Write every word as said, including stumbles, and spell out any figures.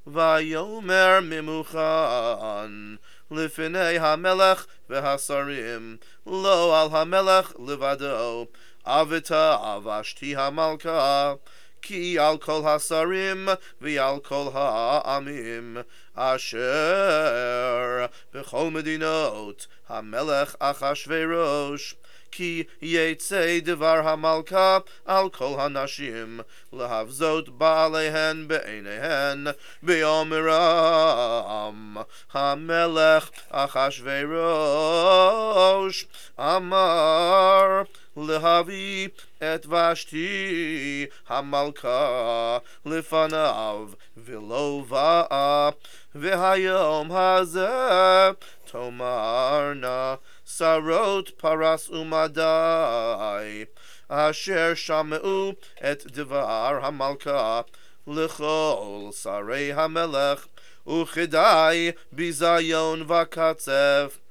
ויאמר ממוכן לפני המלך והשרים, לא על המלך לבדו, אבתה ושתי המלכה, כי על כל השרים ועל כל העמים אשר בכל מדינות המלך אחשוורוש, כי יצא דבר המלכה על כל הנשים להבזות בעליהן בעיניהן, באומרם המלך אחשוורוש אמר להביא את ושתי המלכה לפניו, ולא באה. והיום הזה תאמרנה שרות פרס ומדי אשר שמעו את דבר המלכה לכל שרי המלך, וכדאי ביזיון וקצף